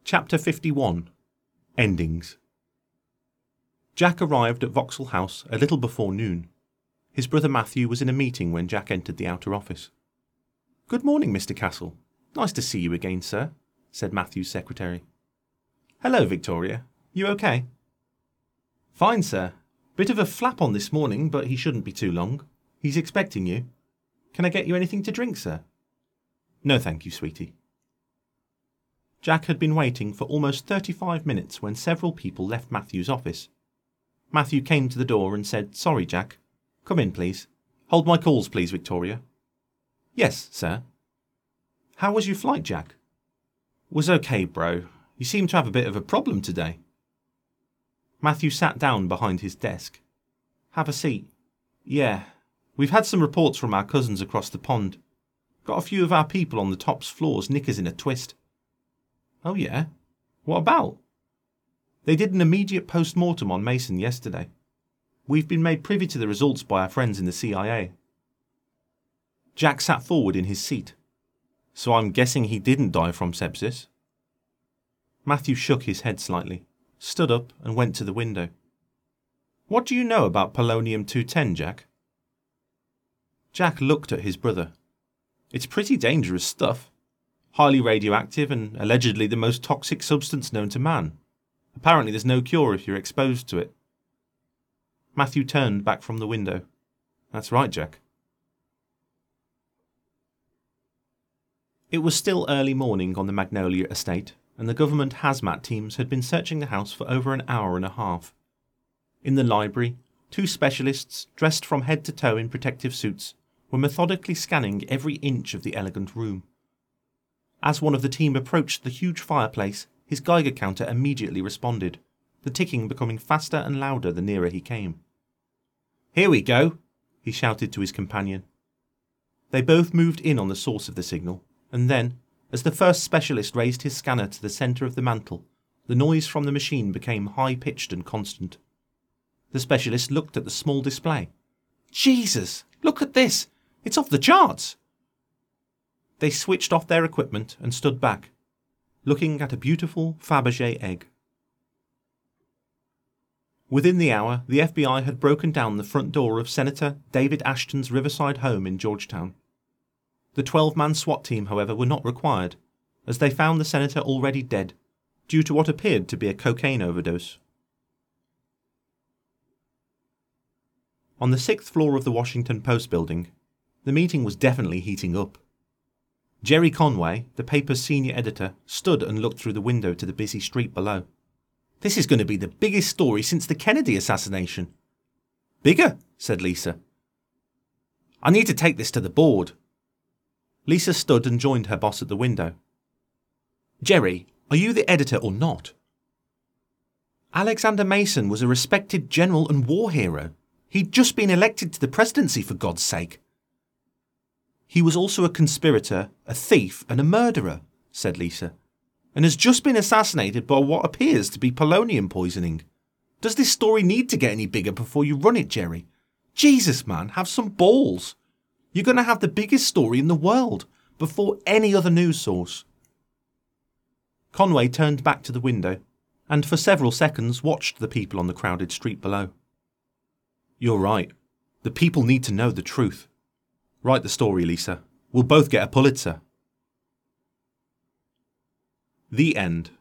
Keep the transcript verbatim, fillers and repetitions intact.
Chapter fifty-one. Endings. Jack arrived at Vauxhall House a little before noon. His brother Matthew was in a meeting when Jack entered the outer office. "Good morning, Mister Castle. Nice to see you again, sir," said Matthew's secretary. "Hello, Victoria. You okay?" "Fine, sir. Bit of a flap on this morning, but he shouldn't be too long. He's expecting you. Can I get you anything to drink, sir?" "No, thank you, sweetie." Jack had been waiting for almost thirty-five minutes when several people left Matthew's office. Matthew came to the door and said, "Sorry, Jack. Come in, please. Hold my calls, please, Victoria." "Yes, sir." "How was your flight, Jack?" "Was okay, bro. You seem to have a bit of a problem today." Matthew sat down behind his desk. "Have a seat." "Yeah. We've had some reports from our cousins across the pond. Got a few of our people on the top's floors knickers in a twist." "Oh, yeah? What about?" "They did an immediate post-mortem on Mason yesterday. We've been made privy to the results by our friends in the C I A. Jack sat forward in his seat. "So I'm guessing he didn't die from sepsis?" Matthew shook his head slightly, stood up and went to the window. "What do you know about polonium two ten, Jack?" Jack looked at his brother. "It's pretty dangerous stuff. Highly radioactive and allegedly the most toxic substance known to man. Apparently there's no cure if you're exposed to it." Matthew turned back from the window. "That's right, Jack." It was still early morning on the Magnolia estate, and the government hazmat teams had been searching the house for over an hour and a half. In the library, two specialists, dressed from head to toe in protective suits, were methodically scanning every inch of the elegant room. As one of the team approached the huge fireplace, his Geiger counter immediately responded, the ticking becoming faster and louder the nearer he came. "Here we go," he shouted to his companion. They both moved in on the source of the signal, and then, as the first specialist raised his scanner to the centre of the mantle, the noise from the machine became high-pitched and constant. The specialist looked at the small display. "Jesus! Look at this! It's off the charts!" They switched off their equipment and stood back, looking at a beautiful Fabergé egg. Within the hour, the F B I had broken down the front door of Senator David Ashton's riverside home in Georgetown. The twelve-man SWAT team, however, were not required, as they found the senator already dead, due to what appeared to be a cocaine overdose. On the sixth floor of the Washington Post building, the meeting was definitely heating up. Jerry Conway, the paper's senior editor, stood and looked through the window to the busy street below. "This is going to be the biggest story since the Kennedy assassination." "Bigger," said Lisa. "I need to take this to the board." Lisa stood and joined her boss at the window. "Jerry, are you the editor or not?" "Alexander Mason was a respected general and war hero. He'd just been elected to the presidency, for God's sake." "He was also a conspirator, a thief and a murderer," said Lisa, "and has just been assassinated by what appears to be polonium poisoning. Does this story need to get any bigger before you run it, Jerry? Jesus, man, have some balls. You're going to have the biggest story in the world, before any other news source." Conway turned back to the window, and for several seconds watched the people on the crowded street below. "You're right. The people need to know the truth. Write the story, Lisa. We'll both get a Pulitzer." The end.